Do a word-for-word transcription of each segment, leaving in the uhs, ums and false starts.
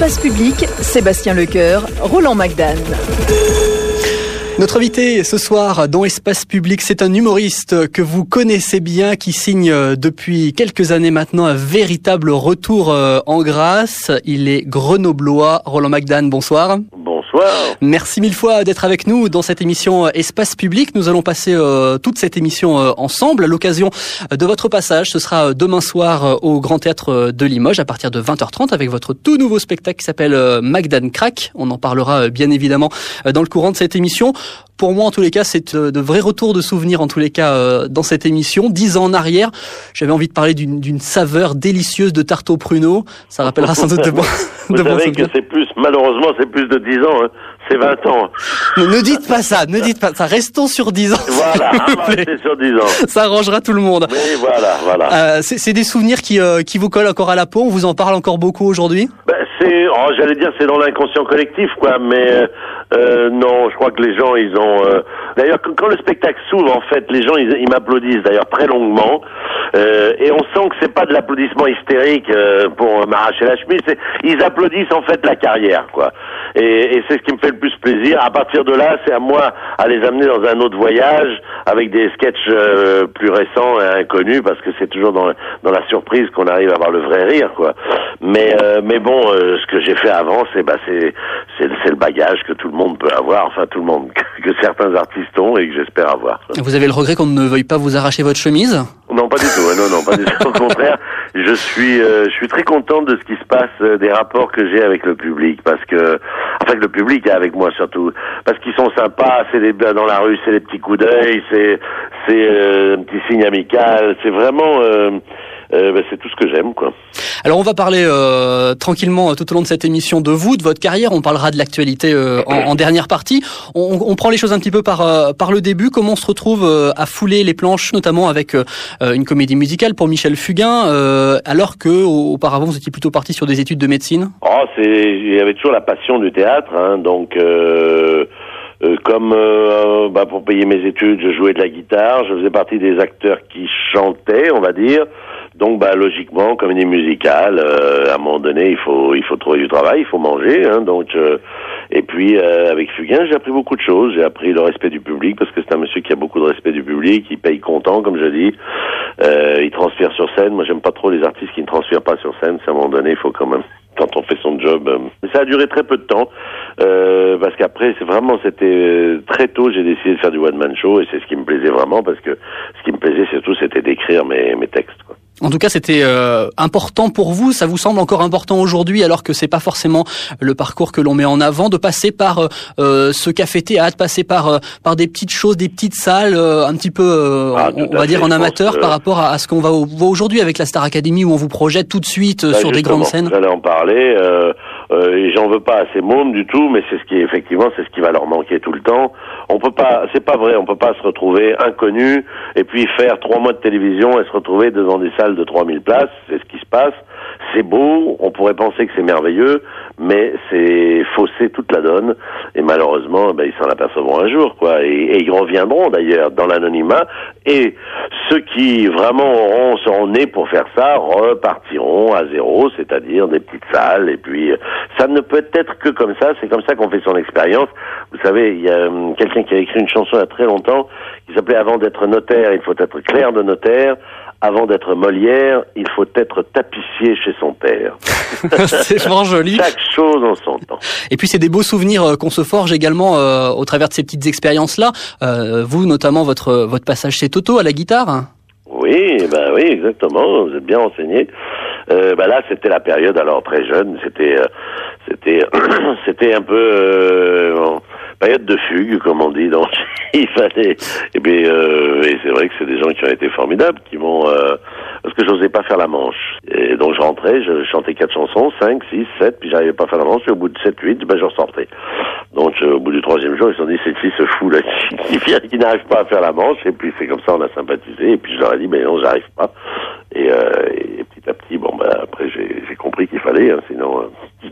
Espace Public, Sébastien Lecoeur, Roland Magdan. Notre invité ce soir dans Espace Public, c'est un humoriste que vous connaissez bien, qui signe depuis quelques années maintenant un véritable retour en grâce. Il est grenoblois. Roland Magdan, bonsoir. Bonsoir. Merci mille fois d'être avec nous dans cette émission Espace Public. Nous allons passer euh, toute cette émission euh, ensemble. À l'occasion de votre passage, ce sera demain soir euh, au Grand Théâtre de Limoges à partir de vingt heures trente avec votre tout nouveau spectacle qui s'appelle euh, Magdan Crack. On en parlera euh, bien évidemment euh, dans le courant de cette émission. Pour moi, en tous les cas, c'est euh, de vrais retours de souvenirs, en tous les cas, euh, dans cette émission. Dix ans en arrière, j'avais envie de parler d'une, d'une saveur délicieuse de tarte aux pruneaux. Ça rappellera sans doute de bons Vous de bons savez souvenirs. que c'est plus, malheureusement, c'est plus de dix ans, hein. C'est vingt ans. Ne, ne dites pas ça, ne dites pas ça. Restons sur dix ans. Voilà, on va rester sur dix ans. Ça arrangera tout le monde. Oui, voilà, voilà. Euh, c'est, c'est des souvenirs qui, euh, qui vous collent encore à la peau. On vous en parle encore beaucoup aujourd'hui. Ben, c'est, oh, j'allais dire, c'est dans l'inconscient collectif, quoi. Mais euh, euh, non, je crois que les gens, ils ont. Euh... D'ailleurs, quand, quand le spectacle s'ouvre, en fait, les gens, ils, ils m'applaudissent. D'ailleurs, très longuement. Euh, et on sent que c'est pas de l'applaudissement hystérique euh, pour m'arracher la chemise. C'est, ils applaudissent en fait la carrière, quoi. Et, et c'est ce qui me fait le plus plaisir. À partir de là, c'est à moi à les amener dans un autre voyage avec des sketchs euh, plus récents et inconnus, parce que c'est toujours dans, dans la surprise qu'on arrive à avoir le vrai rire, quoi. Mais euh, mais bon, euh, ce que j'ai fait avant, c'est bah c'est c'est c'est le bagage que tout le monde peut avoir, enfin tout le monde, que certains artistes ont et que j'espère avoir. Vous avez le regret qu'on ne veuille pas vous arracher votre chemise ? Non, pas du tout. Non, non, pas du tout. Au contraire, je suis, euh, je suis très content de ce qui se passe, euh, des rapports que j'ai avec le public, parce que, enfin, que le public est avec moi surtout, parce qu'ils sont sympas. C'est les dans la rue, c'est les petits coups d'œil, c'est, c'est euh, un petit signe amical. C'est vraiment, euh, euh, ben, c'est tout ce que j'aime, quoi. Alors on va parler euh, tranquillement tout au long de cette émission de vous, de votre carrière. On parlera de l'actualité euh, en, en dernière partie. On, on prend les choses un petit peu par euh, par le début. Comment on se retrouve euh, à fouler les planches, notamment avec euh, une comédie musicale pour Michel Fugain, euh, alors que auparavant vous étiez plutôt parti sur des études de médecine. Oh, c'est, il y avait toujours la passion du théâtre, hein, donc. Euh... Euh, comme euh, bah, pour payer mes études, je jouais de la guitare, je faisais partie des acteurs qui chantaient, on va dire. Donc, bah, logiquement, comédie musicale, euh, à un moment donné, il faut, il faut trouver du travail, il faut manger, hein. Donc, euh, et puis euh, avec Fugain, j'ai appris beaucoup de choses. J'ai appris le respect du public, parce que c'est un monsieur qui a beaucoup de respect du public, il paye content, comme je dis. Euh, il transpire sur scène. Moi, j'aime pas trop les artistes qui ne transpirent pas sur scène. C'est à un moment donné, il faut quand même. Quand on fait son job. Mais ça a duré très peu de temps, euh, parce qu'après, c'est vraiment, c'était très tôt, j'ai décidé de faire du one-man show, et c'est ce qui me plaisait vraiment, parce que ce qui me plaisait surtout, c'était d'écrire mes, mes textes, quoi. En tout cas, c'était euh, important pour vous. Ça vous semble encore important aujourd'hui, alors que c'est pas forcément le parcours que l'on met en avant, de passer par euh, ce café-théâtre, passer par euh, par des petites choses, des petites salles, euh, un petit peu, euh, ah, on, on va dire en amateur, euh... par rapport à, à ce qu'on va voit aujourd'hui avec la Star Academy, où on vous projette tout de suite euh, bah, sur des grandes scènes. J'allais en parler. Euh, euh, et j'en veux pas à ces mômes du tout, mais c'est ce qui, effectivement, c'est ce qui va leur manquer tout le temps. On peut pas, c'est pas vrai, on peut pas se retrouver inconnu et puis faire trois mois de télévision et se retrouver devant des salles de trois mille places. C'est ce qui se passe. C'est beau, on pourrait penser que c'est merveilleux, mais c'est fausser toute la donne. Et malheureusement, ben, ils s'en apercevront un jour, quoi. Et, et ils reviendront d'ailleurs dans l'anonymat. Et ceux qui vraiment auront, seront nés pour faire ça, repartiront à zéro, c'est-à-dire des petites salles. Et puis, ça ne peut être que comme ça. C'est comme ça qu'on fait son expérience. Vous savez, il y a um, quelqu'un qui a écrit une chanson il y a très longtemps qui s'appelait « Avant d'être notaire, il faut être clerc de notaire. Avant d'être Molière, il faut être tapissier chez son père. » C'est vraiment joli. Chaque chose en son temps. Et puis c'est des beaux souvenirs euh, qu'on se forge également euh, au travers de ces petites expériences-là. Euh, vous, notamment, votre votre passage chez Toto à la guitare. Oui, ben oui, exactement. Vous êtes bien renseigné. Euh, ben là, c'était la période, alors très jeune. C'était, euh, c'était, c'était un peu euh, période de fugue, comme on dit. Donc, il fallait. Et puis, euh, et c'est vrai que c'est des gens qui ont été formidables, qui m'ont. Euh, parce que j'osais pas faire la manche. Et donc je rentrais, je chantais quatre chansons, cinq, six, sept, puis j'arrivais pas à faire la manche. Et au bout de sept, huit, ben je ressortais. Donc euh, au bout du troisième jour, ils se sont dit, cette fille se fout là, qui, qui, qui n'arrive pas à faire la manche. Et puis c'est comme ça, on a sympathisé. Et puis je leur ai dit, mais non, j'arrive pas. Et, euh, et petit à petit, bon ben après j'ai, j'ai compris qu'il fallait, hein, sinon, euh,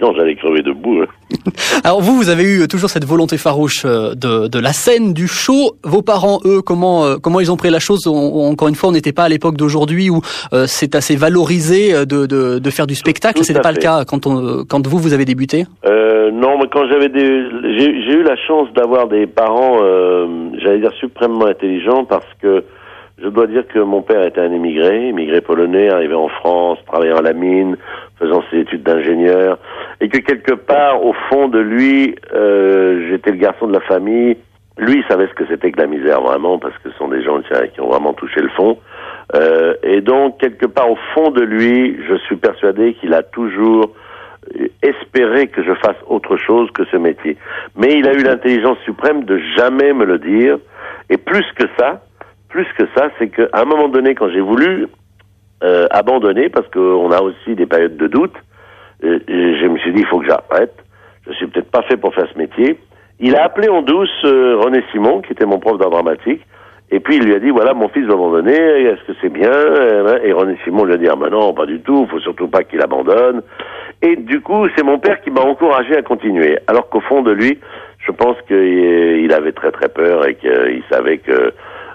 sinon j'allais crever debout. Alors vous, vous avez eu toujours cette volonté farouche de, de la scène, du show. Vos parents, eux, comment comment ils ont pris la chose? on, Encore une fois, on n'était pas à l'époque d'aujourd'hui où euh, c'est assez valorisé de, de, de faire du spectacle. Tout, tout C'était pas fait. Le cas quand, on, quand vous, vous avez débuté? euh, Non, mais quand j'avais des... J'ai, j'ai eu la chance d'avoir des parents, euh, j'allais dire, suprêmement intelligents, parce que je dois dire que mon père était un émigré, émigré polonais, arrivé en France, travaillant à la mine, faisant ses études d'ingénieur, et que quelque part, au fond de lui, euh, j'étais le garçon de la famille. Lui, il savait ce que c'était que la misère, vraiment, parce que ce sont des gens tiens, qui ont vraiment touché le fond. Euh, et donc, quelque part, au fond de lui, je suis persuadé qu'il a toujours espéré que je fasse autre chose que ce métier. Mais il a eu l'intelligence suprême de jamais me le dire, et plus que ça, Plus que ça, c'est qu'à un moment donné, quand j'ai voulu euh, abandonner, parce qu'on a aussi des périodes de doute, euh, je me suis dit, il faut que j'arrête. Je suis peut-être pas fait pour faire ce métier. Il a appelé en douce euh, René Simon, qui était mon prof d'art dramatique, et puis il lui a dit, voilà, mon fils va abandonner, est-ce que c'est bien? Et René Simon lui a dit, ah ben non, pas du tout, il faut surtout pas qu'il abandonne. Et du coup, c'est mon père qui m'a encouragé à continuer, alors qu'au fond de lui, je pense qu'il avait très très peur et qu'il savait que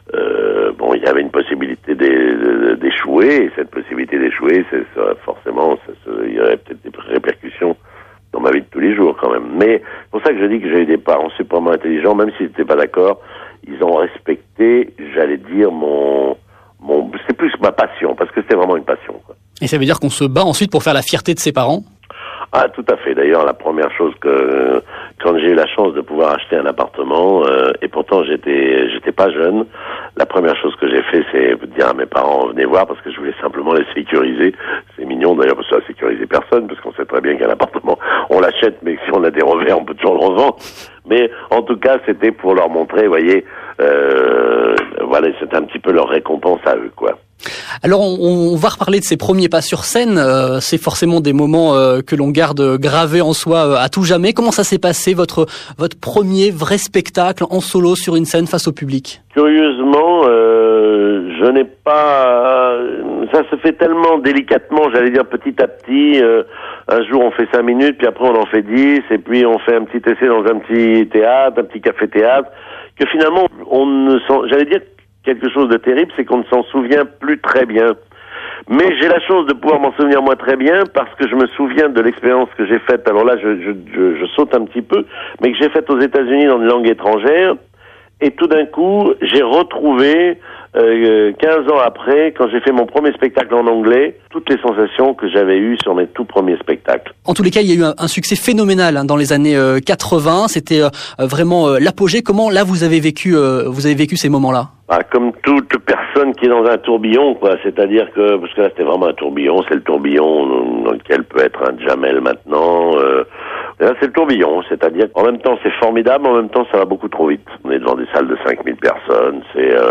Euh, bon, il y avait une possibilité d'échouer, et cette possibilité d'échouer, c'est ça, forcément, ça, ça, il y aurait peut-être des répercussions dans ma vie de tous les jours quand même. Mais c'est pour ça que je dis que j'ai eu des parents suprêmement intelligents, même s'ils n'étaient pas d'accord, ils ont respecté, j'allais dire, mon, mon, c'est plus ma passion, parce que c'était vraiment une passion, quoi. Et ça veut dire qu'on se bat ensuite pour faire la fierté de ses parents? Ah, tout à fait. D'ailleurs, la première chose que, quand j'ai eu la chance de pouvoir acheter un appartement, euh, et pourtant j'étais, j'étais pas jeune, la première chose que j'ai fait, c'est dire à mes parents, venez voir, parce que je voulais simplement les sécuriser. C'est mignon d'ailleurs, parce que ça a sécurisé personne, parce qu'on sait très bien qu'un appartement, on l'achète, mais si on a des revers, on peut toujours le revendre. Mais en tout cas, c'était pour leur montrer, vous voyez, euh, voilà, c'était un petit peu leur récompense à eux, quoi. Alors on, on va reparler de ces premiers pas sur scène, euh, c'est forcément des moments euh, que l'on garde gravés en soi euh, à tout jamais. Comment ça s'est passé, votre votre premier vrai spectacle en solo sur une scène face au public? Curieusement, euh, je n'ai pas... Ça se fait tellement délicatement, j'allais dire petit à petit. Euh, un jour on fait cinq minutes, puis après on en fait dix, et puis on fait un petit essai dans un petit théâtre, un petit café-théâtre, que finalement on ne sent... J'allais dire quelque chose de terrible, c'est qu'on ne s'en souvient plus très bien. Mais j'ai la chance de pouvoir m'en souvenir moi très bien, parce que je me souviens de l'expérience que j'ai faite, alors là je, je, je, je saute un petit peu, mais que j'ai faite aux États-Unis dans une langue étrangère, et tout d'un coup j'ai retrouvé, euh, quinze ans après, quand j'ai fait mon premier spectacle en anglais, toutes les sensations que j'avais eues sur mes tout premiers spectacles. En tous les cas, il y a eu un, un succès phénoménal hein, dans les années euh, quatre-vingts, c'était euh, vraiment euh, l'apogée. Comment là vous avez vécu, euh, vous avez vécu ces moments-là? Ah, comme toute personne qui est dans un tourbillon, quoi. C'est-à-dire que, parce que là c'était vraiment un tourbillon, c'est le tourbillon dans lequel peut être un Jamel maintenant. Euh, là c'est le tourbillon, c'est-à-dire qu'en même temps c'est formidable, en même temps ça va beaucoup trop vite. On est devant des salles de cinq mille personnes, c'est... Euh,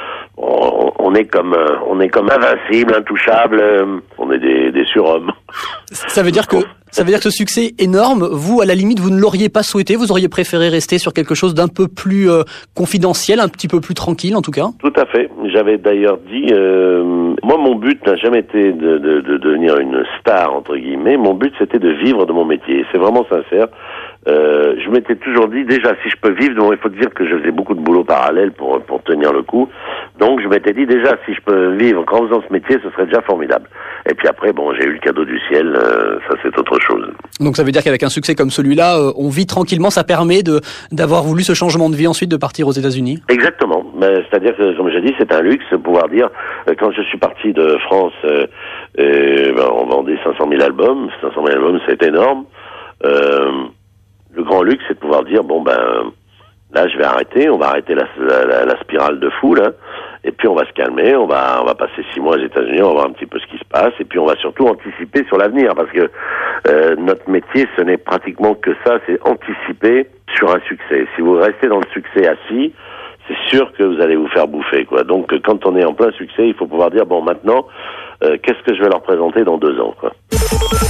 On, on est comme euh, on est comme invincible, intouchable. Euh, on est des, des surhommes. Ça veut dire que ça veut dire que ce succès énorme, vous à la limite vous ne l'auriez pas souhaité, vous auriez préféré rester sur quelque chose d'un peu plus euh, confidentiel, un petit peu plus tranquille en tout cas. Tout à fait. J'avais d'ailleurs dit, euh, moi mon but n'a jamais été de, de, de devenir une star entre guillemets. Mon but c'était de vivre de mon métier. C'est vraiment sincère. Euh, je m'étais toujours dit, déjà, si je peux vivre, bon, il faut dire que je faisais beaucoup de boulot parallèle pour pour tenir le coup. Donc, je m'étais dit, déjà, si je peux vivre en faisant ce métier, ce serait déjà formidable. Et puis après, bon, j'ai eu le cadeau du ciel, euh, ça c'est autre chose. Donc, ça veut dire qu'avec un succès comme celui-là, euh, on vit tranquillement, ça permet de d'avoir voulu ce changement de vie ensuite, de partir aux États-Unis? Exactement. Mais, c'est-à-dire que, comme j'ai dit, c'est un luxe de pouvoir dire, euh, quand je suis parti de France, euh, euh, ben, on vendait cinq cent mille albums. cinq cent mille albums, c'est énorme. Euh, Le grand luxe, c'est de pouvoir dire, bon ben, là je vais arrêter, on va arrêter la, la, la spirale de fou, là, et puis on va se calmer, on va on va passer six mois aux États-Unis, on va voir un petit peu ce qui se passe, et puis on va surtout anticiper sur l'avenir, parce que euh, notre métier, ce n'est pratiquement que ça, c'est anticiper sur un succès. Si vous restez dans le succès assis, c'est sûr que vous allez vous faire bouffer, quoi. Donc quand on est en plein succès, il faut pouvoir dire, bon maintenant, euh, qu'est-ce que je vais leur présenter dans deux ans, quoi.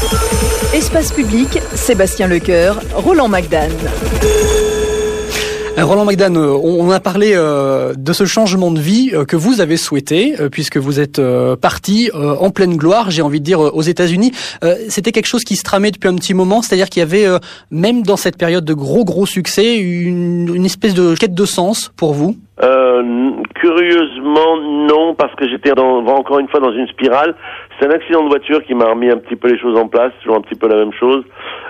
Espace Public, Sébastien Lecoeur, Roland Magdan. Roland Magdan, on a parlé de ce changement de vie que vous avez souhaité, puisque vous êtes parti en pleine gloire, j'ai envie de dire, aux États-Unis. C'était quelque chose qui se tramait depuis un petit moment, c'est-à-dire qu'il y avait, même dans cette période de gros gros succès, une, une espèce de quête de sens pour vous? Euh, curieusement, non, parce que j'étais dans, encore une fois dans une spirale. C'est un accident de voiture qui m'a remis un petit peu les choses en place, toujours un petit peu la même chose.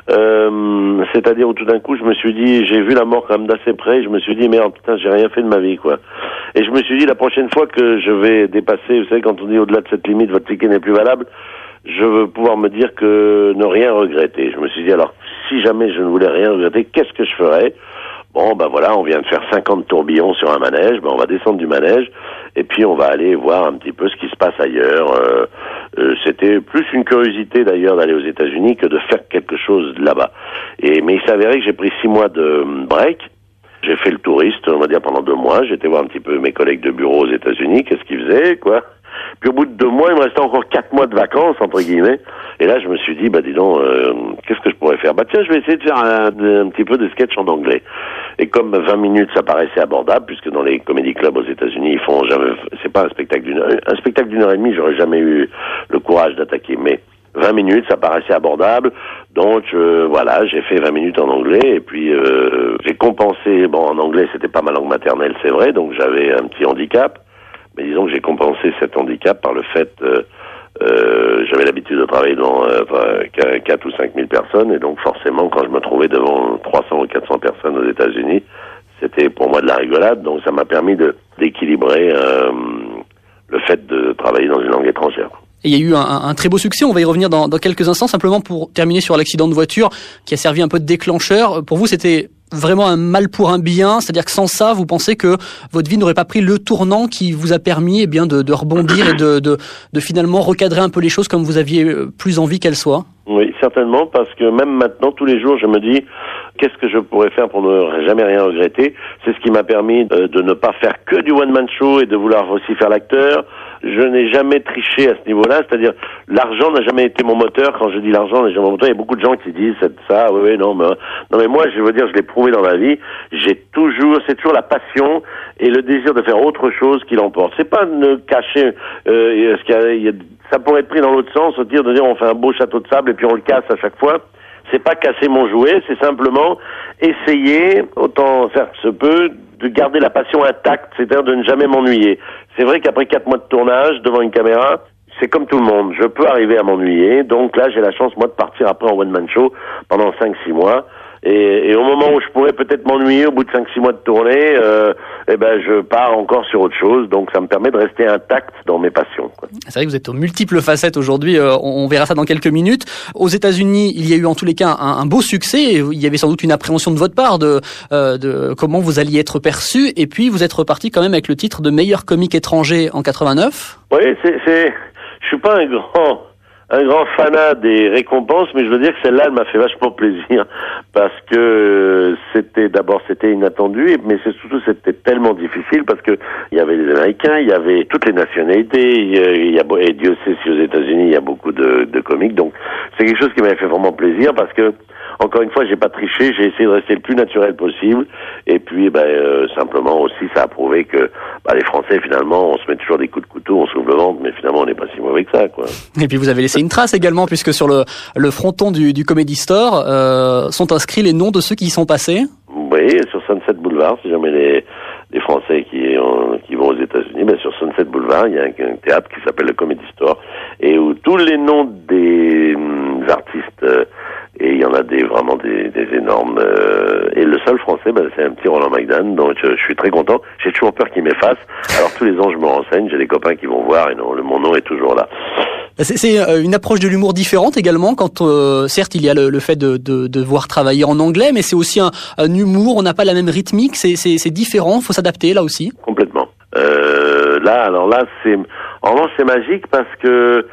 Euh, c'est-à-dire où tout d'un coup, je me suis dit, j'ai vu la mort quand même d'assez près, je me suis dit, merde, putain, j'ai rien fait de ma vie, quoi. Et je me suis dit, la prochaine fois que je vais dépasser, vous savez, quand on dit au-delà de cette limite, votre ticket n'est plus valable, je veux pouvoir me dire que ne rien regretter. Je me suis dit, alors, si jamais je ne voulais rien regretter, qu'est-ce que je ferais? Bon, ben voilà, on vient de faire cinquante tourbillons sur un manège, ben on va descendre du manège, et puis on va aller voir un petit peu ce qui se passe ailleurs. Euh, euh, c'était plus une curiosité d'ailleurs d'aller aux États-Unis que de faire quelque chose là-bas. Et mais il s'avérait que j'ai pris six mois de break. J'ai fait le touriste, on va dire, pendant deux mois. J'étais voir un petit peu mes collègues de bureau aux États-Unis, qu'est-ce qu'ils faisaient, quoi. Puis au bout de deux mois, il me restait encore quatre mois de vacances, entre guillemets. Et là, je me suis dit, bah dis donc, euh, qu'est-ce que je pourrais faire? Bah tiens, je vais essayer de faire un, un petit peu de sketch en anglais. Et comme vingt minutes, ça paraissait abordable, puisque dans les comédie clubs aux États-Unis, ils font jamais, c'est pas un spectacle d'une heure, un spectacle d'une heure et demie, j'aurais jamais eu le courage d'attaquer. Mais vingt minutes, ça paraissait abordable. Donc euh, voilà, j'ai fait vingt minutes en anglais et puis euh, j'ai compensé. Bon, en anglais, c'était pas ma langue maternelle, c'est vrai, donc j'avais un petit handicap. Mais disons que j'ai compensé cet handicap par le fait, euh, euh, j'avais l'habitude de travailler devant euh, quatre ou cinq mille personnes, et donc forcément, quand je me trouvais devant trois cents ou quatre cents personnes aux États-Unis, c'était pour moi de la rigolade. Donc ça m'a permis de d'équilibrer euh, le fait de travailler dans une langue étrangère. Et il y a eu un, un très beau succès, on va y revenir dans, dans quelques instants, simplement pour terminer sur l'accident de voiture qui a servi un peu de déclencheur. Pour vous, c'était vraiment un mal pour un bien, c'est-à-dire que sans ça, vous pensez que votre vie n'aurait pas pris le tournant qui vous a permis eh bien, de, de rebondir et de, de, de finalement recadrer un peu les choses comme vous aviez plus envie qu'elles soient? Oui, certainement, parce que même maintenant, tous les jours, je me dis, qu'est-ce que je pourrais faire pour ne jamais rien regretter? C'est ce qui m'a permis de, de ne pas faire que du one-man show et de vouloir aussi faire l'acteur. Je n'ai jamais triché à ce niveau-là, c'est-à-dire l'argent n'a jamais été mon moteur. Quand je dis l'argent n'a jamais été mon moteur, il y a beaucoup de gens qui disent ça, oui, oui, non, mais non, mais moi, je veux dire, je l'ai prouvé dans ma vie. J'ai toujours, c'est toujours la passion et le désir de faire autre chose qui l'emporte. C'est pas de cacher, euh, ce qu'il y a, il y a, ça pourrait être pris dans l'autre sens, au dire de dire on fait un beau château de sable et puis on le casse à chaque fois. C'est pas casser mon jouet, c'est simplement essayer, autant faire que se peut, de garder la passion intacte, c'est-à-dire de ne jamais m'ennuyer. C'est vrai qu'après quatre mois de tournage devant une caméra, c'est comme tout le monde, je peux arriver à m'ennuyer. Donc là, j'ai la chance, moi, de partir après en one-man show pendant cinq six mois. Et, et au moment où je pourrais peut-être m'ennuyer, au bout de cinq six mois de tournée, euh, eh ben, je pars encore sur autre chose. Donc ça me permet de rester intact dans mes passions, quoi. C'est vrai que vous êtes aux multiples facettes aujourd'hui. Euh, on verra ça dans quelques minutes. Aux États-Unis, il y a eu en tous les cas un, un beau succès. Et il y avait sans doute une appréhension de votre part de, euh, de comment vous alliez être perçu. Et puis vous êtes reparti quand même avec le titre de meilleur comique étranger en quatre-vingt-neuf. Oui, c'est, c'est, je suis pas un grand. un grand fanat des récompenses, mais je veux dire que celle-là, elle m'a fait vachement plaisir, parce que c'était, d'abord, c'était inattendu, mais c'est surtout, c'était tellement difficile, parce que il y avait les Américains, il y avait toutes les nationalités, il y a, il y a et Dieu sait si aux États-Unis, il y a beaucoup de, de comiques, donc c'est quelque chose qui m'avait fait vraiment plaisir, parce que, encore une fois, j'ai pas triché, j'ai essayé de rester le plus naturel possible, et puis, ben, euh, simplement aussi, ça a prouvé que, bah, les Français, finalement, on se met toujours des coups de couteau, on s'ouvre le ventre, mais finalement, on n'est pas si mauvais que ça, quoi. Et puis, vous avez laissé une trace également, puisque sur le, le fronton du, du Comedy Store, euh, sont inscrits les noms de ceux qui y sont passés. Oui, sur Sunset Boulevard, si jamais les, les Français qui, ont, qui vont aux États-Unis, ben, sur Sunset Boulevard, il y a un, un théâtre qui s'appelle le Comedy Store, et où tous les noms des hum, artistes, euh, et il y en a des vraiment des, des énormes. Euh, et le seul français, ben, c'est un petit Roland Magdan, donc je, je suis très content. J'ai toujours peur qu'il m'efface. Alors tous les ans, je me renseigne. J'ai des copains qui vont voir, et non, le, mon nom est toujours là. C'est, c'est une approche de l'humour différente également. Quand euh, certes, il y a le, le fait de, de, de voir travailler en anglais, mais c'est aussi un, un humour. On n'a pas la même rythmique. C'est, c'est, c'est différent. Faut s'adapter là aussi. Complètement. Euh, là, alors là, c'est en revanche, c'est magique parce que.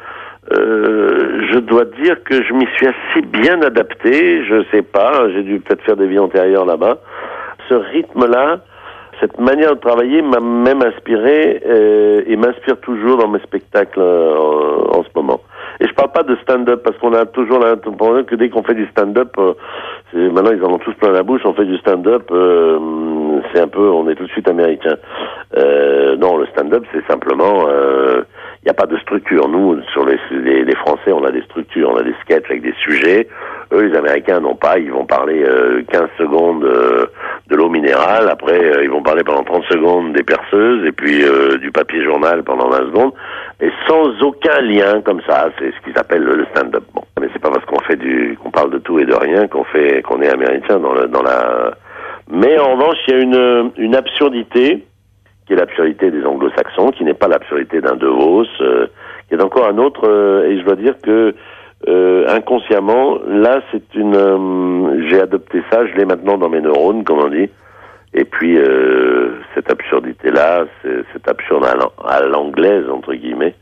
Euh, je dois dire que je m'y suis assez bien adapté, je sais pas, j'ai dû peut-être faire des vies antérieures là-bas. Ce rythme-là, cette manière de travailler m'a même inspiré euh, et m'inspire toujours dans mes spectacles euh, en, en ce moment. Et je parle pas de stand-up parce qu'on a toujours l'impression que dès qu'on fait du stand-up, euh, c'est, maintenant ils en ont tous plein la bouche, on fait du stand-up, euh, c'est un peu, on est tout de suite américain. Euh, non, le stand-up, c'est simplement, il euh, n'y a pas de structure. Nous, sur les, les, les Français, on a des structures, on a des sketchs avec des sujets. Eux, les Américains n'ont pas. Ils vont parler euh, quinze secondes euh, de l'eau minérale. Après, euh, ils vont parler pendant trente secondes des perceuses et puis euh, du papier journal pendant vingt secondes. Et sans aucun lien comme ça. C'est ce qu'ils appellent le stand-up. Bon, mais c'est pas parce qu'on fait du, qu'on parle de tout et de rien qu'on fait, qu'on est américain dans le, dans la. Mais en revanche, il y a une, une absurdité qui est l'absurdité des anglo-saxons, qui n'est pas l'absurdité d'un De Vos, euh, qui est encore un autre. Euh, et je dois dire que Euh, inconsciemment, là, c'est une. Euh, j'ai adopté ça, je l'ai maintenant dans mes neurones, comme on dit. Et puis euh, cette absurdité-là, c'est, c'est absurde à, à l'anglaise entre guillemets.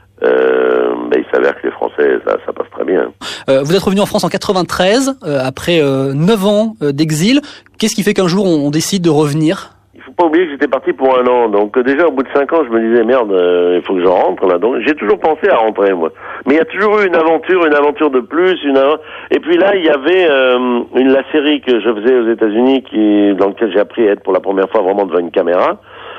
Euh, mais il s'avère que les Français, ça, ça passe très bien. Euh, vous êtes revenu en France en quatre-vingt-treize, euh, après euh, neuf ans euh, d'exil. Qu'est-ce qui fait qu'un jour on, on décide de revenir ? Il faut pas oublier que j'étais parti pour un an, donc euh, déjà au bout de cinq ans, je me disais merde, euh, il faut que je rentre là. Donc j'ai toujours pensé à rentrer moi, mais il y a toujours eu une aventure, une aventure de plus, une av- et puis là il y avait euh, une la série que je faisais aux États-Unis, qui dans laquelle j'ai appris à être pour la première fois vraiment devant une caméra.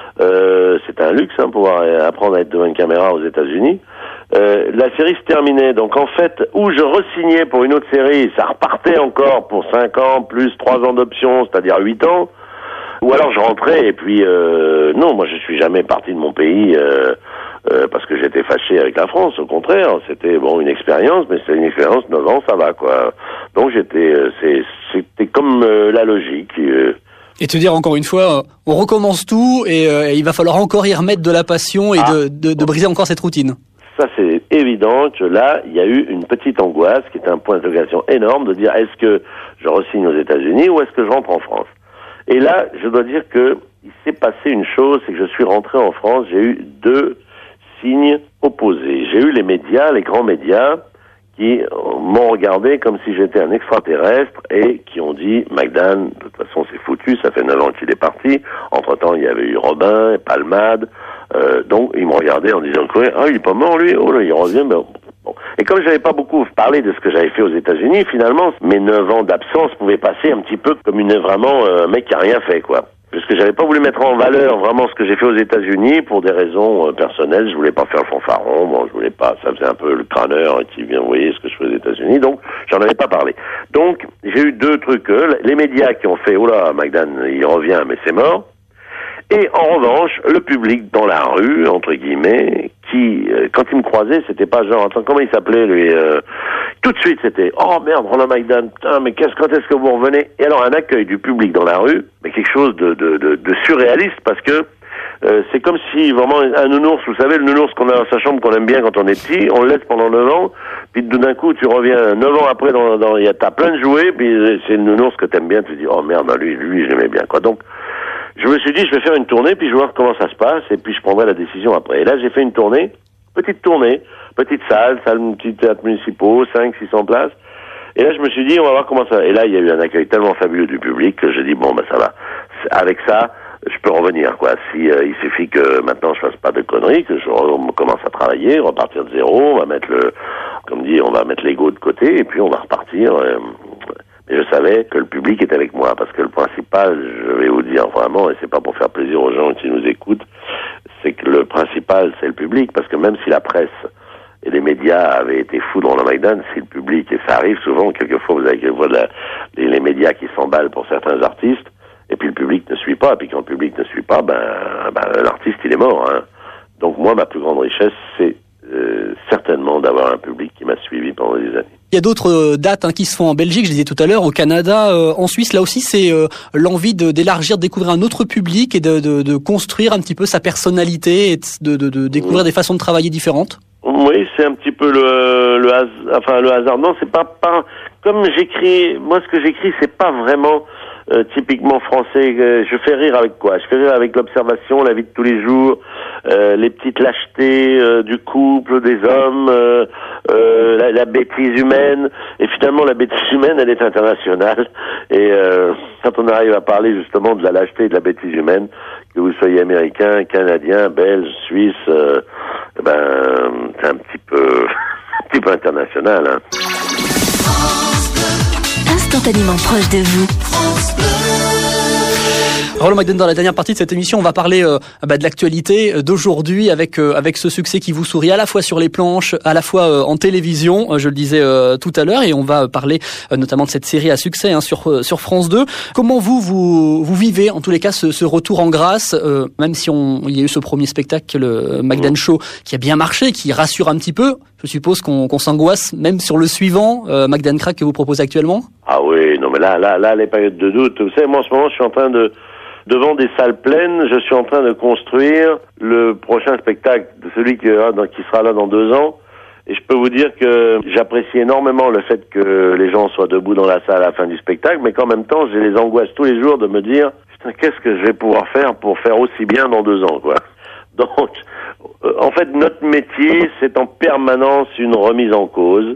Euh, c'est un luxe, hein, pouvoir apprendre à être devant une caméra aux États-Unis. Euh, la série se terminait, donc en fait, où je re-signais pour une autre série, ça repartait encore pour cinq ans plus trois ans d'option, c'est-à-dire huit ans. Ou alors je rentrais et puis euh, non, moi je suis jamais parti de mon pays euh, euh, parce que j'étais fâché avec la France. Au contraire, c'était bon une expérience, mais c'était une expérience neuf ans, ça va quoi. Donc j'étais, euh, c'est, c'était comme euh, la logique. Euh, Et te dire encore une fois, on recommence tout et, euh, et il va falloir encore y remettre de la passion et ah. de, de, de briser encore cette routine. Ça c'est évident que là, il y a eu une petite angoisse qui était un point d'interrogation énorme de dire est-ce que je re-signe aux États-Unis ou est-ce que je rentre en France ? Et là, je dois dire que il s'est passé une chose, c'est que je suis rentré en France, j'ai eu deux signes opposés. J'ai eu les médias, les grands médias, qui m'ont regardé comme si j'étais un extraterrestre et qui ont dit « McDan, de toute façon c'est foutu, ça fait neuf ans qu'il est parti. Entre-temps, il y avait eu Robin, Palmade. Euh, donc, ils m'ont regardé en disant « Ah, il est pas mort, lui. Oh là, il revient. Ben, » Bon. Et comme j'avais pas beaucoup parlé de ce que j'avais fait aux États-Unis, finalement, mes neuf ans d'absence pouvaient passer un petit peu comme une vraiment un mec qui a rien fait, quoi. Parce que j'avais pas voulu mettre en valeur vraiment ce que j'ai fait aux États-Unis pour des raisons euh, personnelles. Je voulais pas faire le fanfaron, bon, je voulais pas. Ça faisait un peu le crâneur hein, qui vient, vous voyez ce que je fais aux États-Unis. Donc, j'en avais pas parlé. Donc, j'ai eu deux trucs. Euh, les médias qui ont fait, oh là, McDan, il revient, mais c'est mort. Et en revanche, le public dans la rue, entre guillemets, qui, euh, quand il me croisait, c'était pas genre, attends, comment il s'appelait, lui, euh, tout de suite, c'était, oh merde, Roland McDan, putain, mais qu'est-ce, quand est-ce que vous revenez? Et alors, un accueil du public dans la rue, mais quelque chose de, de, de, de surréaliste, parce que, euh, c'est comme si, vraiment, un nounours, vous savez, le nounours qu'on a dans sa chambre, qu'on aime bien quand on est petit, on le laisse pendant neuf ans, puis tout d'un coup, tu reviens neuf ans après, dans, dans, y a, t'as plein de jouets, puis c'est le nounours que t'aimes bien, tu te dis, oh merde, lui, lui, je l'aimais bien, quoi. Donc, je me suis dit, je vais faire une tournée, puis je vais voir comment ça se passe, et puis je prendrai la décision après. Et là, j'ai fait une tournée, petite tournée, petite salle, salle, petit théâtre municipaux, cinq, six cents places. Et là, je me suis dit, on va voir comment ça va. Et là, il y a eu un accueil tellement fabuleux du public que j'ai dit, bon, ben ça va. Avec ça, je peux revenir, quoi. Si euh, il suffit que maintenant je fasse pas de conneries, que je re- commence à travailler, repartir de zéro, on va mettre le, comme dit, on va mettre l'ego de côté, et puis on va repartir. Euh, Et je savais que le public était avec moi, parce que le principal, je vais vous dire vraiment, et c'est pas pour faire plaisir aux gens qui nous écoutent, c'est que le principal, c'est le public, parce que même si la presse et les médias avaient été fous dans le McDan, si le public, et ça arrive souvent, quelquefois vous avez quelquefois la, les, les médias qui s'emballent pour certains artistes, et puis le public ne suit pas, et puis quand le public ne suit pas, ben, ben l'artiste il est mort, hein. Donc moi, ma plus grande richesse, c'est euh, certainement d'avoir un public qui m'a suivi pendant des années. Il y a d'autres dates hein, qui se font en Belgique, je disais tout à l'heure, au Canada, euh, en Suisse. Là aussi, c'est euh, l'envie de, d'élargir, de découvrir un autre public et de, de, de construire un petit peu sa personnalité et de, de, de découvrir mmh. des façons de travailler différentes. Oui, c'est un petit peu le, le hasard. Enfin, le hasard. Non, c'est pas pas comme j'écris. Moi, ce que j'écris, c'est pas vraiment euh, typiquement français. Je fais rire avec quoi? Je fais rire avec l'observation, la vie de tous les jours, euh, les petites lâchetés euh, du couple, des hommes, euh, euh, la, la bêtise humaine. Et finalement, la bêtise humaine, elle est internationale. Et euh, quand on arrive à parler justement de la lâcheté et de la bêtise humaine, que vous soyez américain, canadien, belge, suisse, euh, ben c'est un petit peu, un petit peu international. Hein. Instantanément proche de vous. Roland McDan, dans la dernière partie de cette émission, on va parler euh, bah, de l'actualité d'aujourd'hui avec euh, avec ce succès qui vous sourit à la fois sur les planches, à la fois euh, en télévision, euh, je le disais euh, tout à l'heure, et on va parler euh, notamment de cette série à succès hein, sur euh, sur France deux. Comment vous vous vous vivez en tous les cas ce, ce retour en grâce, euh, même si on il y a eu ce premier spectacle, le McDan Show, qui a bien marché, qui rassure un petit peu. Je suppose qu'on, qu'on s'angoisse même sur le suivant, euh, McDan Crack, que vous proposez actuellement. Ah oui, non mais là là là les périodes de doute. Vous savez, moi en ce moment, je suis en train de devant des salles pleines, je suis en train de construire le prochain spectacle, celui qui, qui sera là dans deux ans. Et je peux vous dire que j'apprécie énormément le fait que les gens soient debout dans la salle à la fin du spectacle, mais qu'en même temps, j'ai les angoisses tous les jours de me dire, putain, qu'est-ce que je vais pouvoir faire pour faire aussi bien dans deux ans, quoi. Donc, euh, en fait, notre métier, c'est en permanence une remise en cause.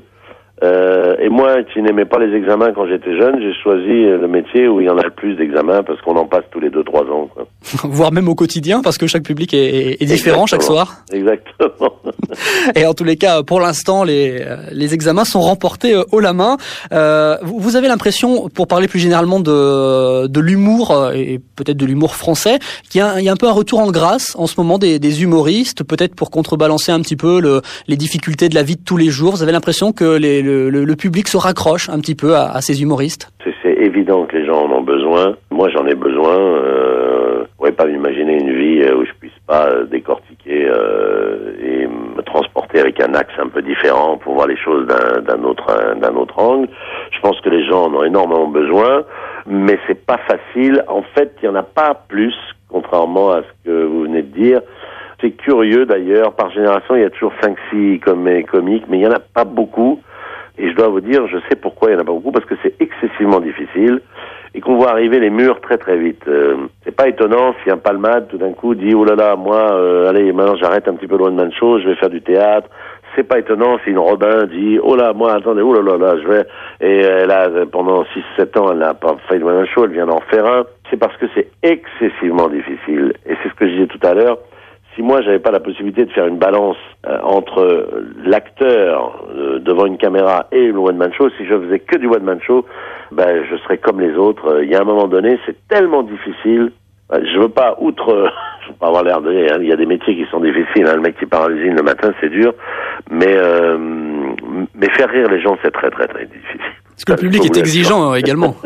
Euh, et moi, qui n'aimais pas les examens quand j'étais jeune, j'ai choisi le métier où il y en a le plus d'examens parce qu'on en passe tous les deux, trois ans, quoi. Voire même au quotidien, parce que chaque public est, est différent. Exactement. Chaque soir. Exactement. Et en tous les cas, pour l'instant, les, les examens sont remportés haut la main. Euh, vous avez l'impression, pour parler plus généralement de, de l'humour, et peut-être de l'humour français, qu'il y a, il y a un peu un retour en grâce en ce moment des, des humoristes, peut-être pour contrebalancer un petit peu le, les difficultés de la vie de tous les jours. Vous avez l'impression que les, le, le, le public se raccroche un petit peu à, à ces humoristes? C'est, c'est évident que les gens en ont besoin. Moi, j'en ai besoin. Euh, je pourrais pas m'imaginer une vie où je puisse pas décortiquer euh, et me transporter avec un axe un peu différent pour voir les choses d'un, d'un autre d'un autre angle. Je pense que les gens en ont énormément besoin, mais c'est pas facile. En fait, il y en a pas plus, contrairement à ce que vous venez de dire. C'est curieux d'ailleurs. Par génération, il y a toujours cinq six comiques, mais il y en a pas beaucoup. Et je dois vous dire, je sais pourquoi il y en a pas beaucoup, parce que c'est excessivement difficile et qu'on voit arriver les murs très très vite. Euh, c'est pas étonnant si un Palmade tout d'un coup dit oh là là, moi, euh, allez maintenant j'arrête un petit peu le one man show, je vais faire du théâtre. C'est pas étonnant si une Robin dit oh là, moi attendez, oh là là là, je vais, et elle a pendant six sept ans elle n'a pas fait de one man show, elle vient d'en faire un. C'est parce que c'est excessivement difficile. Et c'est ce que je disais tout à l'heure. Si moi j'avais pas la possibilité de faire une balance euh, entre l'acteur euh, devant une caméra et le one man show, si je faisais que du one man show, ben je serais comme les autres. Il y a un moment donné, c'est tellement difficile. Ben, je veux pas outre, euh, je veux pas avoir l'air de rien. Hein, il y a des métiers qui sont difficiles. Hein, le mec qui part à l'usine le matin, c'est dur, mais euh, mais faire rire les gens, c'est très très très difficile. Parce que le public est exigeant euh, également.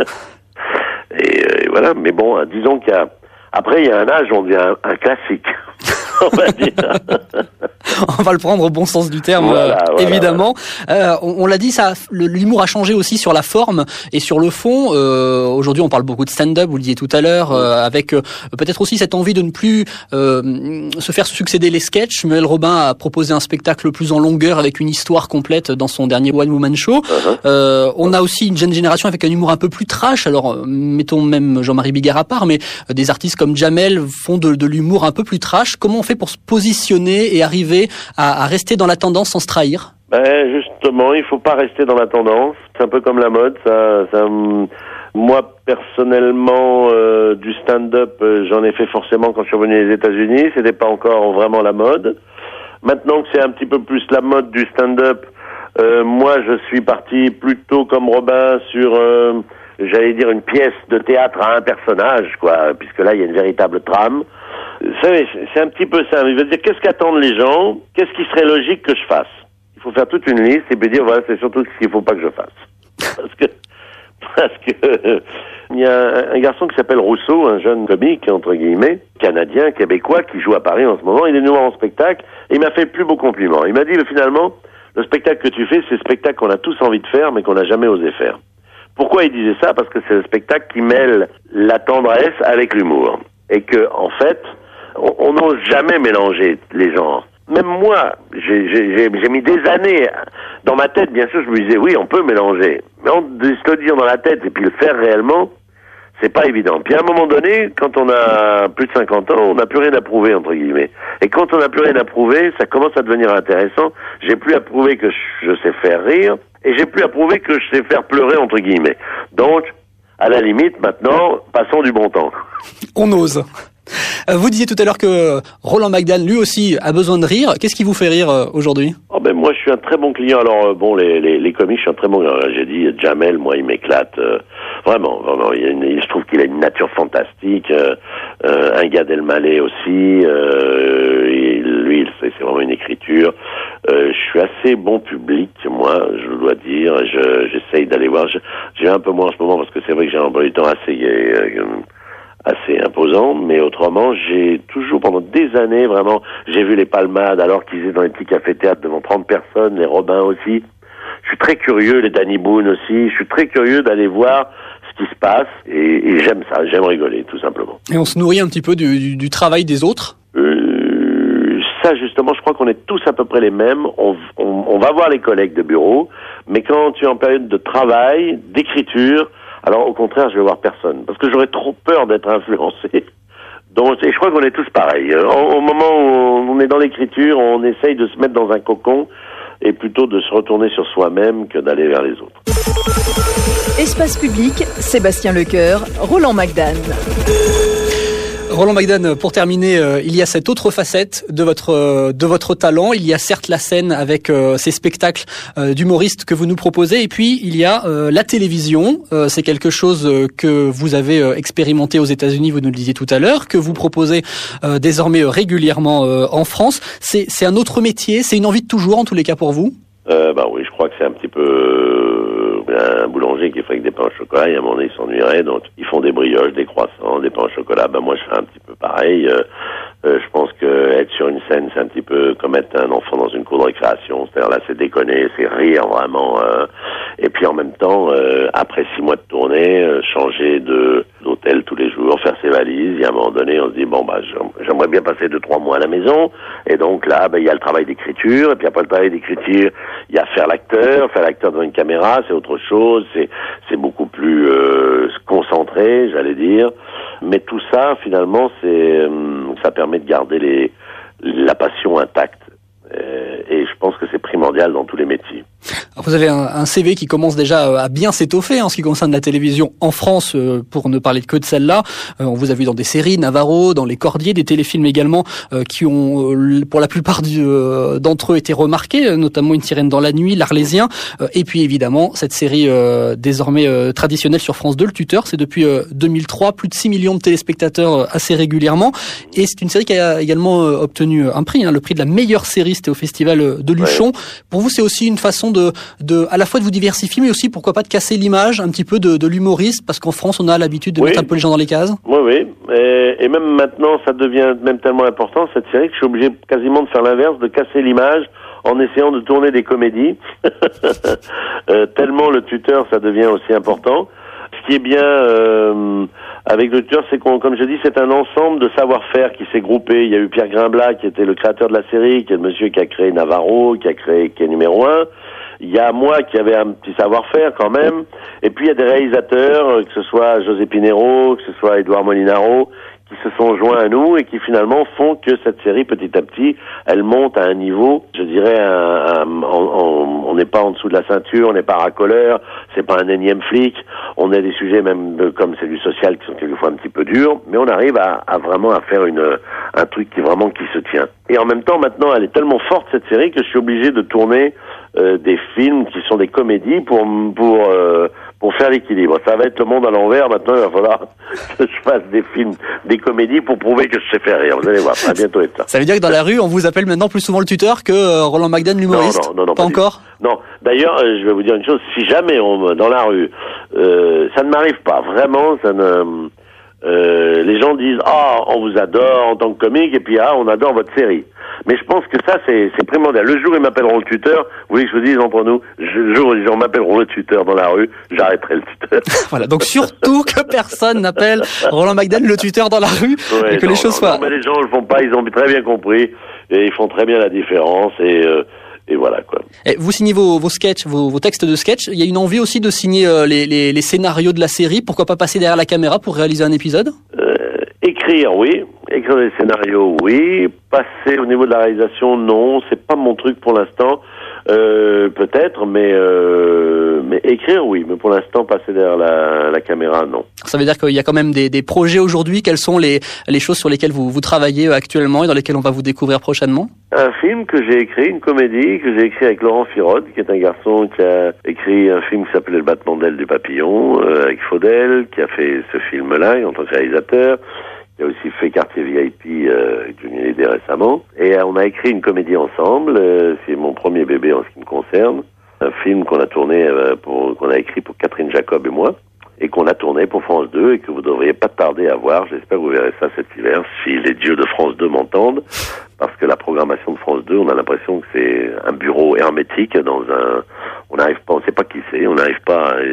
et, euh, et voilà. Mais bon, hein, disons qu'il y a après il y a un âge où on devient un, un classique. On va dire. On va le prendre au bon sens du terme, voilà, euh, voilà, évidemment. Voilà. Euh, on, on l'a dit, ça, le, l'humour a changé aussi sur la forme et sur le fond. Euh, aujourd'hui, on parle beaucoup de stand-up, vous le disiez tout à l'heure, euh, avec euh, peut-être aussi cette envie de ne plus euh, se faire succéder les sketchs. Muriel Robin a proposé un spectacle plus en longueur avec une histoire complète dans son dernier One Woman Show. Uh-huh. Euh, on a aussi une jeune génération avec un humour un peu plus trash. Alors, mettons même Jean-Marie Bigard à part, mais euh, des artistes comme Jamel font de, de l'humour un peu plus trash. Comment on fait pour se positionner et arriver à, à rester dans la tendance sans se trahir? Ben justement, il faut pas rester dans la tendance. C'est un peu comme la mode. Ça, ça moi personnellement, euh, du stand-up, euh, j'en ai fait forcément quand je suis revenu des États-Unis. C'était pas encore vraiment la mode. Maintenant que c'est un petit peu plus la mode du stand-up, euh, moi je suis parti plutôt comme Robin sur, euh, j'allais dire une pièce de théâtre à un personnage, quoi, puisque là il y a une véritable trame. Vous savez, c'est un petit peu ça. Il veut dire, qu'est-ce qu'attendent les gens? Qu'est-ce qui serait logique que je fasse? Il faut faire toute une liste et puis dire, voilà, c'est surtout ce qu'il faut pas que je fasse. Parce que, parce que, il y a un, un garçon qui s'appelle Rousseau, un jeune comique, entre guillemets, canadien, québécois, qui joue à Paris en ce moment. Il est venu voir mon spectacle et il m'a fait le plus beau compliment. Il m'a dit, finalement, le spectacle que tu fais, c'est le spectacle qu'on a tous envie de faire, mais qu'on n'a jamais osé faire. Pourquoi il disait ça? Parce que c'est le spectacle qui mêle la tendresse avec l'humour. Et que, en fait, on n'ose jamais mélanger les genres. Même moi, j'ai, j'ai, j'ai mis des années dans ma tête, bien sûr, je me disais, oui, on peut mélanger. Mais on, de se le dire dans la tête et puis le faire réellement, c'est pas évident. Puis à un moment donné, quand on a plus de cinquante ans, on n'a plus rien à prouver, entre guillemets. Et quand on n'a plus rien à prouver, ça commence à devenir intéressant. J'ai plus à prouver que je, je sais faire rire, et j'ai plus à prouver que je sais faire pleurer, entre guillemets. Donc, à la limite, maintenant, passons du bon temps. On ose. Vous disiez tout à l'heure que Roland McDan, lui aussi, a besoin de rire. Qu'est-ce qui vous fait rire aujourd'hui? Oh ben moi, je suis un très bon client. Alors bon, les les, les comiques, je suis un très bon client. J'ai dit Jamel, moi, il m'éclate. Euh, Vraiment, vraiment. Il y a une, je trouve qu'il a une nature fantastique. Euh, euh, un Gad Elmaleh aussi. Euh, et lui, c'est, c'est vraiment une écriture. Euh, je suis assez bon public, moi, je dois dire. Je, j'essaye d'aller voir. Je, j'ai un peu moins en ce moment parce que c'est vrai que j'ai un emploi du temps assez, euh, assez imposant. Mais autrement, j'ai toujours, pendant des années, vraiment, j'ai vu les Palmades alors qu'ils étaient dans les petits cafés-théâtres devant trente personnes, les Robins aussi. Je suis très curieux, les Danny Boone aussi. Je suis très curieux d'aller voir ce qui se passe et, et j'aime ça, j'aime rigoler, tout simplement. Et on se nourrit un petit peu du, du, du travail des autres. Euh, ça, justement, je crois qu'on est tous à peu près les mêmes. On, on, on va voir les collègues de bureau, mais quand tu es en période de travail, d'écriture, alors au contraire, je vais voir personne, parce que j'aurais trop peur d'être influencé. Donc, et je crois qu'on est tous pareils. Au, au moment où on est dans l'écriture, on essaye de se mettre dans un cocon et plutôt de se retourner sur soi-même que d'aller vers les autres. Espace Public, Sébastien Lecoeur, Roland Magdan. Roland Magdan, pour terminer, euh, il y a cette autre facette de votre euh, de votre talent. Il y a certes la scène avec euh, ces spectacles euh, d'humoristes que vous nous proposez, et puis il y a euh, la télévision. Euh, c'est quelque chose euh, que vous avez euh, expérimenté aux États-Unis, vous nous le disiez tout à l'heure, que vous proposez euh, désormais euh, régulièrement euh, en France. C'est c'est un autre métier, c'est une envie de toujours en tous les cas pour vous. Euh, bah oui, je crois que c'est un petit peu euh, un boulanger qui fabrique des pains au chocolat. Et à un moment donné, il s'ennuierait, donc ils font des brioches, des croissants, des pains au chocolat. Ben moi, je fais un petit peu pareil. Euh, euh, je pense que être sur une scène, c'est un petit peu comme être un enfant dans une cour de récréation. C'est-à-dire là, c'est déconner, c'est rire vraiment. Euh, et puis en même temps, euh, après six mois de tournée, euh, changer de d'hôtel tous les jours, faire ses valises. Et à un moment donné, on se dit bon bah j'aimerais bien passer deux trois mois à la maison. Et donc là, ben il y a le travail d'écriture. Et puis après le travail d'écriture, il y a faire l'acteur, faire l'acteur devant une caméra, c'est autre chose, c'est c'est beaucoup plus euh, concentré, j'allais dire. Mais tout ça, finalement, c'est euh, ça permet de garder les la passion intacte. Et je pense que c'est primordial dans tous les métiers. Alors vous avez un, un C V qui commence déjà à bien s'étoffer en ce qui concerne la télévision en France, euh, pour ne parler que de celle-là. Euh, on vous a vu dans des séries, Navarro, dans Les Cordiers, des téléfilms également euh, qui ont, euh, pour la plupart du, euh, d'entre eux, été remarqués, notamment Une sirène dans la nuit, L'Arlésien, euh, et puis évidemment cette série euh, désormais euh, traditionnelle sur France deux, Le Tuteur. C'est depuis euh, deux mille trois, plus de six millions de téléspectateurs euh, assez régulièrement. Et c'est une série qui a également euh, obtenu un prix, hein, le prix de la meilleure série, c'était au Festival de Luchon. Ouais. Pour vous, c'est aussi une façon de, de, à la fois de vous diversifier, mais aussi, pourquoi pas, de casser l'image un petit peu de, de l'humoriste, parce qu'en France, on a l'habitude de oui. mettre un peu les gens dans les cases. Oui, oui. Et, et même maintenant, ça devient même tellement important, cette série, que je suis obligé quasiment de faire l'inverse, de casser l'image en essayant de tourner des comédies. euh, tellement Le Tuteur, ça devient aussi important. Ce qui est bien euh, avec Le Tuteur, c'est qu'on, comme je dis, c'est un ensemble de savoir-faire qui s'est groupé. Il y a eu Pierre Grimblat, qui était le créateur de la série, qui est le monsieur qui a créé Navarro, qui a créé, qui est numéro un. Il y a moi qui avait un petit savoir-faire quand même. Et puis il y a des réalisateurs, que ce soit José Pinheiro, que ce soit Édouard Molinaro, qui se sont joints à nous et qui finalement font que cette série, petit à petit, elle monte à un niveau, je dirais, un, un, on n'est pas en dessous de la ceinture, on n'est pas racoleur, c'est pas un énième flic, on a des sujets même comme c'est du social qui sont quelquefois un petit peu durs, mais on arrive à, à vraiment à faire une, un truc qui vraiment qui se tient. Et en même temps, maintenant, elle est tellement forte cette série que je suis obligé de tourner euh, des films qui sont des comédies pour pour euh, pour faire l'équilibre. Ça va être Le Monde à l'envers. Maintenant, il va falloir que je fasse des films, des comédies pour prouver que je sais faire rire. Vous allez voir, ça va bientôt être ça. Ça veut dire que dans la rue, on vous appelle maintenant plus souvent Le Tuteur que euh, Roland Magdan, l'humoriste? Non, non, non, non pas, pas encore. Non. D'ailleurs, euh, je vais vous dire une chose. Si jamais on dans la rue, euh, ça ne m'arrive pas. Vraiment, ça ne. Euh, les gens disent ah, on vous adore en tant que comique, et puis ah, on adore votre série. Mais je pense que ça, c'est, c'est primordial. Le jour où ils m'appelleront Le Tuteur, vous voulez que je vous dise entre nous, le jour où les gens m'appelleront Le Tuteur dans la rue, j'arrêterai Le Tuteur. Voilà, donc surtout que personne n'appelle Roland Magdan Le Tuteur dans la rue, ouais, et que non, les choses non, soient... Non, mais les gens ne le font pas, ils ont très bien compris, et ils font très bien la différence, et... Euh, Et voilà quoi. Et vous signez vos, vos sketchs, vos, vos textes de sketch. Il y a une envie aussi de signer euh, les, les, les scénarios de la série. Pourquoi pas passer derrière la caméra pour réaliser un épisode? euh, Écrire, oui. Écrire des scénarios, oui. Passer au niveau de la réalisation, non. C'est pas mon truc pour l'instant. Euh, peut-être, mais euh, mais écrire, oui. Mais pour l'instant, passer derrière la, la caméra, non. Ça veut dire qu'il y a quand même des, des projets aujourd'hui. Quelles sont les, les choses sur lesquelles vous, vous travaillez actuellement et dans lesquelles on va vous découvrir prochainement? Un film que j'ai écrit, une comédie que j'ai écrit avec Laurent Firod, qui est un garçon qui a écrit un film qui s'appelait Le battement d'aile du papillon, euh, avec Faudel, qui a fait ce film-là en tant que réalisateur. Il a aussi fait Quartier V I P euh, avec Johnny Hallyday récemment. Et euh, on a écrit une comédie ensemble. Euh, c'est mon premier bébé en ce qui me concerne. Un film qu'on a tourné, euh, pour, qu'on a écrit pour Catherine Jacob et moi, et qu'on a tourné pour France deux et que vous devriez pas tarder à voir. J'espère que vous verrez ça cet hiver, si les dieux de France deux m'entendent, parce que la programmation de France deux, on a l'impression que c'est un bureau hermétique dans un... On n'arrive pas, on sait pas qui c'est, on n'arrive pas... À...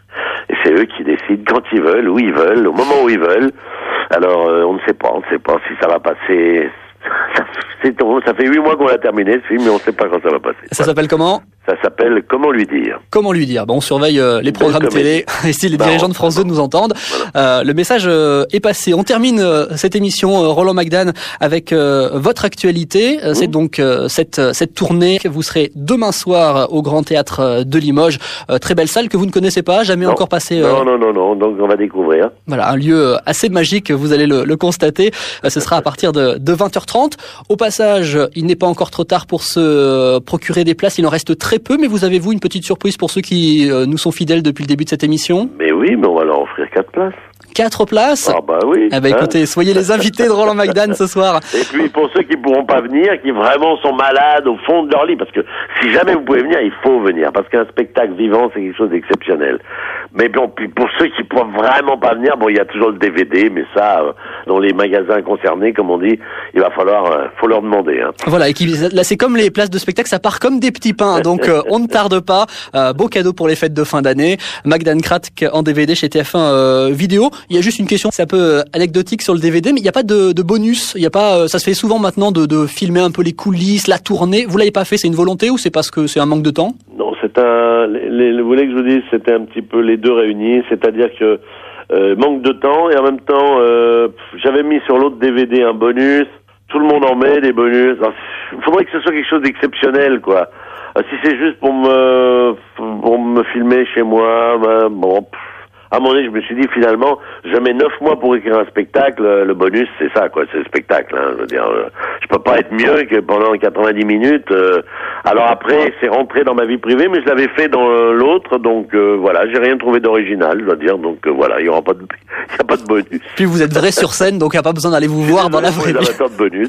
Et c'est eux qui décident quand ils veulent, où ils veulent, au moment où ils veulent. Alors, euh, on ne sait pas, on ne sait pas si ça va passer. Ça, c'est, ça fait huit mois qu'on a terminé ce film, mais on ne sait pas quand ça va passer. Ça voilà. S'appelle comment? Ça s'appelle Comment lui dire. Comment lui dire. Bon, on surveille euh, les programmes télé et si les bah, dirigeants de France deux nous entendent. Voilà. Euh, le message euh, est passé. On termine euh, cette émission, euh, Roland McDan, avec euh, votre actualité. Euh, mmh. C'est donc euh, cette cette tournée. Vous serez demain soir au Grand Théâtre de Limoges. Euh, très belle salle que vous ne connaissez pas, jamais non. encore passé. Euh... Non, non, non, non. Donc on va découvrir. Voilà, un lieu assez magique. Vous allez le, le constater. Euh, ce sera à partir de, de vingt heures trente. Au passage, il n'est pas encore trop tard pour se procurer des places. Il en reste très peu, mais vous avez vous une petite surprise pour ceux qui euh, nous sont fidèles depuis le début de cette émission? Mais oui, mais on va leur offrir quatre places. Quatre places? Ah bah oui. Eh ben hein. Écoutez, soyez les invités de Roland McDan ce soir. Et puis pour ceux qui pourront pas venir, qui vraiment sont malades au fond de leur lit, parce que si jamais vous pouvez venir, il faut venir, parce qu'un spectacle vivant, c'est quelque chose d'exceptionnel. Mais bon, puis pour ceux qui pourront vraiment pas venir, bon, il y a toujours le D V D, mais ça, euh, dans les magasins concernés, comme on dit, il va falloir, euh, faut leur demander. Hein. Voilà, et qui, là c'est comme les places de spectacle, ça part comme des petits pains, donc euh, on ne tarde pas. Euh, beau cadeau pour les fêtes de fin d'année. McDan Kratk en D V D chez T F un euh, Vidéo. Il y a juste une question, c'est un peu anecdotique sur le D V D, mais il n'y a pas de, de bonus. Il y a pas, ça se fait souvent maintenant de, de filmer un peu les coulisses, la tournée. Vous l'avez pas fait, c'est une volonté ou c'est parce que c'est un manque de temps? Non, c'est un. Les, les, vous voulez que je vous dise, c'était un petit peu les deux réunis, c'est-à-dire que euh, manque de temps et en même temps, euh, j'avais mis sur l'autre D V D un bonus. Tout le monde en met des bonus. Il faudrait que ce soit quelque chose d'exceptionnel, quoi. Euh, si c'est juste pour me pour me filmer chez moi, ben, bon. Pff, à un moment donné, je me suis dit, finalement, je mets neuf mois pour écrire un spectacle, le bonus, c'est ça, quoi, c'est le spectacle, hein, je veux dire, euh, je peux pas être mieux que pendant quatre-vingt-dix minutes, euh, alors après, c'est rentré dans ma vie privée, mais je l'avais fait dans euh, l'autre, donc, euh, voilà, j'ai rien trouvé d'original, je dois dire, donc, euh, voilà, il y aura pas de, il y a pas de bonus. Puis vous êtes vrai sur scène, donc il n'y a pas besoin d'aller vous voir dans la vraie vie. De bonus.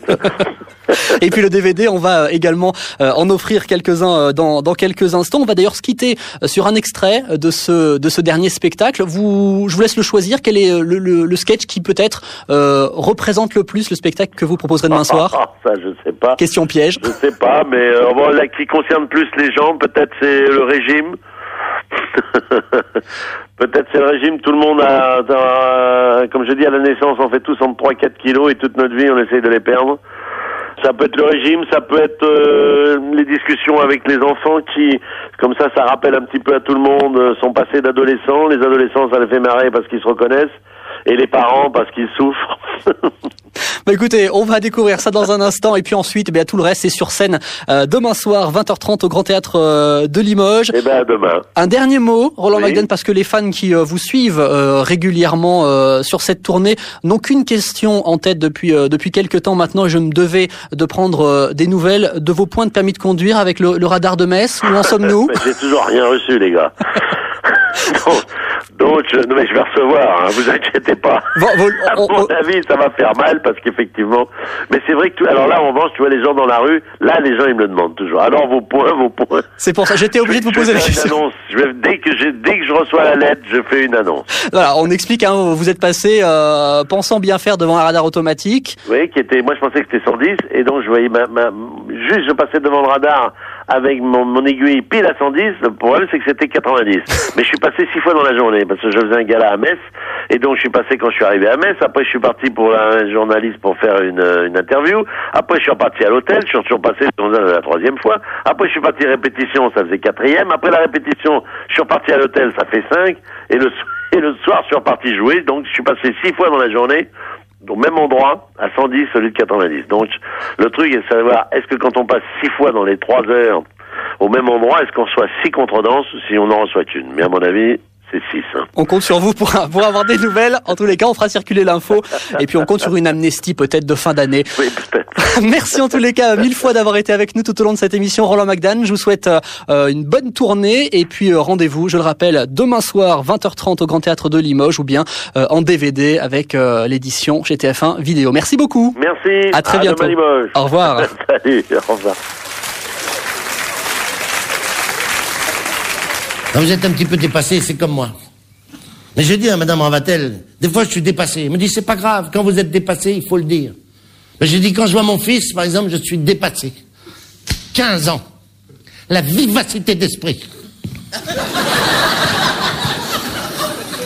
Et puis le D V D, on va également euh, en offrir quelques-uns euh, dans, dans quelques instants. On va d'ailleurs se quitter euh, sur un extrait de ce, de ce dernier spectacle. Vous, je vous laisse le choisir. Quel est le, le, le sketch qui peut-être euh, représente le plus le spectacle que vous proposerez demain soir? Ça, je sais pas. Question piège. Je sais pas, mais euh, bon, là, qui concerne plus les gens, peut-être c'est le régime. Peut-être c'est le régime. Tout le monde a, a, comme je dis, à la naissance, on fait tous entre trois à quatre kilos et toute notre vie, on essaye de les perdre. Ça peut être le régime, ça peut être euh, les discussions avec les enfants qui, comme ça, ça rappelle un petit peu à tout le monde euh, son passé d'adolescent. Les adolescents, ça les fait marrer parce qu'ils se reconnaissent, et les parents parce qu'ils souffrent. Bah écoutez, on va découvrir ça dans un instant, et puis ensuite, bah, tout le reste, c'est sur scène euh, demain soir, vingt heures trente au Grand Théâtre euh, de Limoges. Eh ben, demain. Un dernier mot, Roland oui. McDan, parce que les fans qui euh, vous suivent euh, régulièrement euh, sur cette tournée n'ont qu'une question en tête depuis euh, depuis quelques temps maintenant. Je me devais de prendre euh, des nouvelles de vos points de permis de conduire avec le, le radar de Metz. Où en sommes-nous? J'ai toujours rien reçu, les gars. donc, donc je, non, mais je vais recevoir, hein, vous inquiétez pas. Bon, bon, on, à mon on, avis, ça va faire mal parce qu'effectivement. Mais c'est vrai que tout, alors là, en revanche, tu vois les gens dans la rue, là, les gens ils me le demandent toujours. Alors vos points, vos points. C'est pour ça, j'étais obligé de vous poser la question. Annonce. Je vais, dès que j'ai, dès que je reçois la lettre, je fais une annonce. Voilà, on explique. Hein, vous êtes passé euh, pensant bien faire devant un radar automatique. Oui, qui était. Moi, je pensais que c'était cent dix, et donc je voyais ma, ma juste, je passais devant le radar avec mon, mon aiguille pile à cent dix. Le problème, c'est que c'était quatre-vingt-dix. Mais je suis passé six fois dans la journée parce que je faisais un gala à Metz, et donc je suis passé quand je suis arrivé à Metz. Après, je suis parti pour un journaliste pour faire une, une interview. Après, je suis reparti à l'hôtel. Je suis toujours passé la troisième fois. Après, je suis parti répétition, ça faisait quatrième. Après la répétition, je suis reparti à l'hôtel, ça fait cinq. Et le, et le soir, je suis reparti jouer. Donc, je suis passé six fois dans la journée. Au même endroit, à cent dix, celui de quatre-vingt-dix. Donc, le truc est de savoir, est-ce que quand on passe six fois dans les trois heures, au même endroit, est-ce qu'on reçoit six contredanses ou si on en reçoit une? Mais à mon avis, c'est six. Hein. On compte sur vous pour, pour avoir des nouvelles. En tous les cas, on fera circuler l'info. Et puis on compte sur une amnistie peut-être de fin d'année. Oui, peut-être. Merci en tous les cas mille fois d'avoir été avec nous tout au long de cette émission. Roland McDan, je vous souhaite euh, une bonne tournée. Et puis euh, rendez-vous, je le rappelle, demain soir, vingt heures trente au Grand Théâtre de Limoges ou bien euh, en D V D avec euh, l'édition chez T F un Vidéo. Merci beaucoup. Merci. À très à bientôt. Demain, Limoges. Au revoir. Salut, au revoir. Quand vous êtes un petit peu dépassé, c'est comme moi. Mais je dis à Madame Ravatel, des fois je suis dépassé. Elle me dit, c'est pas grave, quand vous êtes dépassé, il faut le dire. Mais j'ai dit, quand je vois mon fils, par exemple, je suis dépassé. quinze ans. La vivacité d'esprit.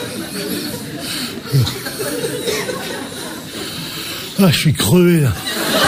Ah, je suis crevé, là.